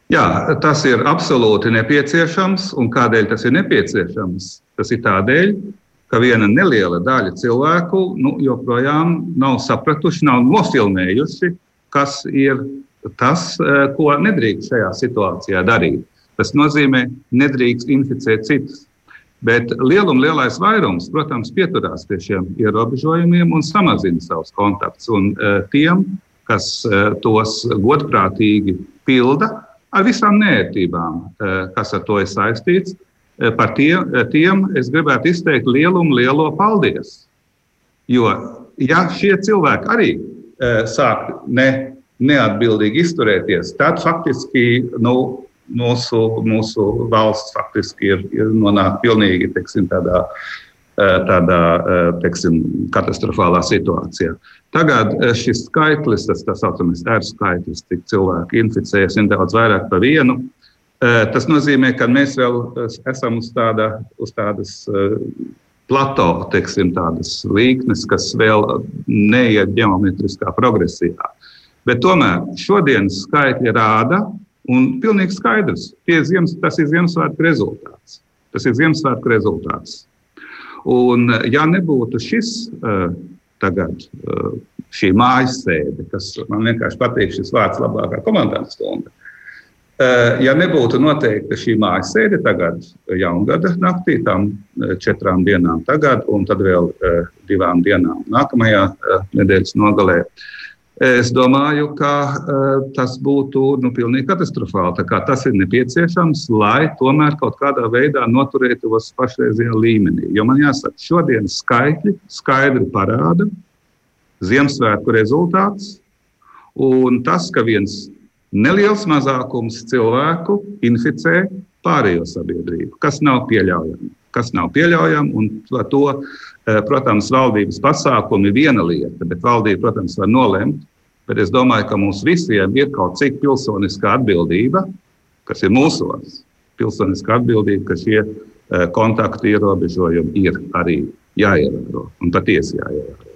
Jā, tas ir absolūti nepieciešams. Un kādēļ tas ir nepieciešams? Tas ir tādēļ, ka viena neliela daļa cilvēku joprojām nav sapratuši, nav nofilmējuši, kas ir tas, ko nedrīkst šajā situācijā darīt. Tas nozīmē, nedrīkst inficēt citus. Bet lielais vairums, protams, pieturās pie šiem ierobežojumiem un samazina savus kontaktus. Un tiem, kas tos godprātīgi pilda, ar visām neērtībām, kas ar to ir saistīts, par tiem es gribētu izteikt lielo paldies. Jo, ja šie cilvēki arī sāk neatbildīgi izturēties, tad faktiski mūsu valsts faktiski ir nonāk pilnīgi tādā katastrofālā situācijā. Tagad šis skaitlis, tas tā saucamais R skaitlis, cik cilvēki inficējas nedaudz vairāk par vienu, tas nozīmē, ka mēs vēl esam uz tādas plato, tādas līknes, kas vēl neiet ģeometriskā progresijā. Bet tomēr šodienas skaitļi rāda, un pilnīgi skaidrs, tas ir Ziemassvētku rezultāts. Tas ir Ziemassvētku rezultāts. Un ja nebūtu šī mājasēde, kas man vienkārši patīk šis vārds labākā komandanta stunda, ja nebūtu noteikta šī mājasēde tagad jaungada naktī, tam 4 dienām tagad, un tad vēl 2 dienām nākamajā nedēļas nogalē, es domāju, ka tas būtu pilnīgi katastrofāli. Tā kā tas ir nepieciešams, lai tomēr kaut kādā veidā noturētos pašreizajā līmenī. Jo man jāsaka, šodienas skaitļi skaidri parāda Ziemassvētku rezultāts, un tas, ka viens neliels mazākums cilvēku inficē pārējo sabiedrību, kas nav pieļaujami, un to, protams, valdības pasākumi viena lieta, bet valdība, protams, var nolemt, bet es domāju, ka mums visiem ir kaut cik pilsoniskā atbildība, kas ir mūsos, pilsoniskā atbildība, ka šie kontaktu ierobežojumi ir arī jāievēro un patiesi jāievēro.